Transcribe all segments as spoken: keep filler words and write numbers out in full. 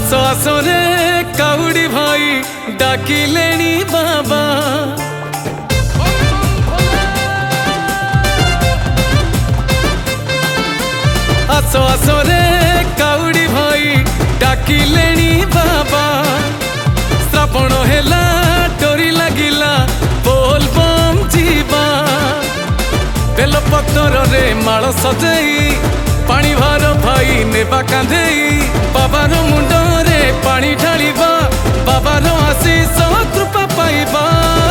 आसो आसो रे काउड़ी भाई डाकिलेनी बाबा। आसो आसो रे काउड़ी भाई डाकिलेनी बाबा। श्रावण हेला डोरी लागिला बोल बम जीवा। बेलपतर रे माल सजेई पानी भार भाई नेबा कांधेई। बाबार मुंडरे पानी ढालिबा बाबार आशीष कृपा पाइबा।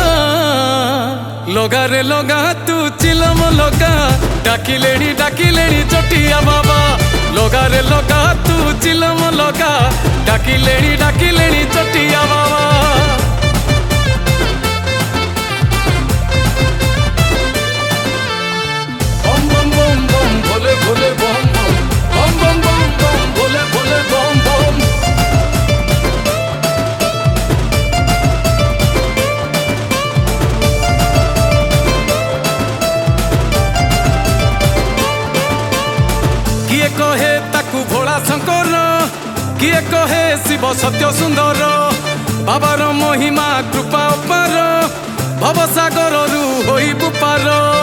लगा रे लगा तू चिलम लगा डाकिलेनी डाकिलेनी चटिया बाबा। लगा रे लगा तू चिलम लगा डाकिलेनी डाकिलेनी चटिया बाबा। बम बम बम बम भोले भोले बम बम बम बम बम बम भोले भोले बम बम। किए कहे ताकू भोला शंकर किए कहे शिव सत्य सुंदर। बाबार महिमा कृपा अपार भवसागर रु होइबु पार।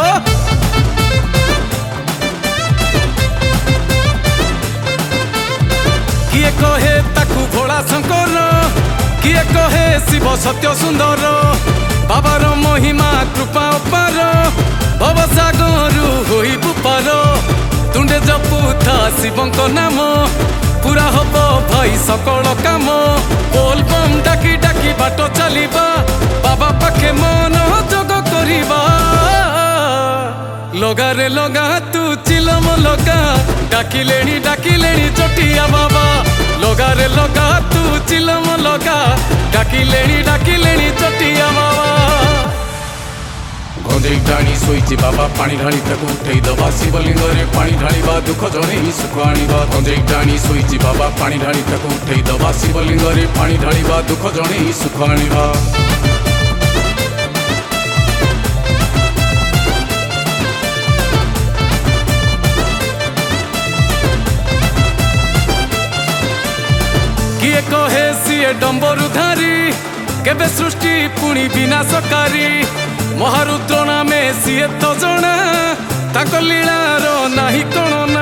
किए कहे ताकू भोला शंकर किए कहे शिव सत्य सुंदर। बाबार महिमा कृपा अपार भवसागर रु होइबु पार। तुंडे जपुथा शिवंक नाम पूरा हब भाई सकल काम। बोल बम डाकी डाकी बाट चलिबा बाबा पाखे मन जोग करिबा। लगा रे लगा तू चिलम लगा डाकिलेनी डाकिलेनी चटिया बाबा। लगा रे लगा तू चिलम लगा डाकिलेनी डाकिलेनी चटिया बाबा। गंजेई टाणी शोईची बाबा पानी ढाली ताकू उठेई दबा। शिवलिंग रे पानी ढालिबा दुख जणेई सुख आनिबा। गंजेई टाणी शोईची बाबा पानी ढाली ताकू उठेई दबा। शिवलिंग रे पानी ढालिबा दुख जणेई सुख आनिबा। किए कहे सीए डंबरुधारी केबे सृष्टि पुणी विनाशकारी। महारुद्र नामे सीए तो जना ताको लीलार नाही कोण ना।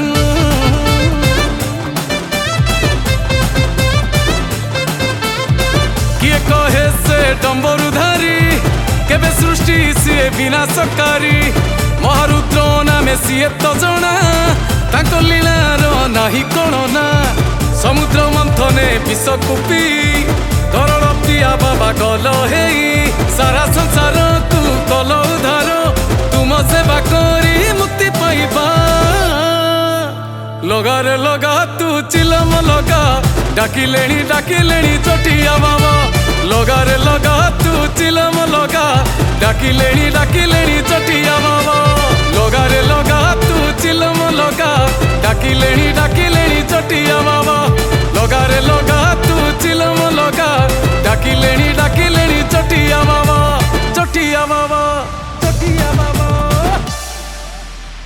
किए कहे से डंबरुधारी केबे सृष्टि सीए विनाशकारी। महारुद्र नामे सीए तो जना ताको लीलार नाही कोण ना। समुद्र मंथने विषकुपी गरल पिया बाबा गल हेई। सारा संसार तू कल उधार तुम सेवा करी मुक्ति पाइबा। लगा रे लगा तू चिलम लगा डाकिलेनी डाकिलेनी चटिया बाबा। लगा रे लगा तू चिलम लगा डाकिलेनी डाकिलेनी चटिया बाबा। लगा रे लगा तू चिलम लगा डाकिलेनी डाकिलेनी चटिया बाबा। लगा रे लगा तू चिलम लगा डाकिलेनी डाकिलेनी चटिया बाबा।